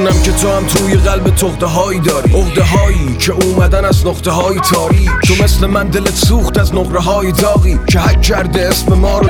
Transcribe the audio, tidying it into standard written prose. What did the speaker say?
میدونم که تو هم توی قلب تخته هایی داری، عقده هایی که اومدن از نقطه های تاریک. تو مثل من دلت سوخت از نقره های داغی که حک کرده اسم ما رو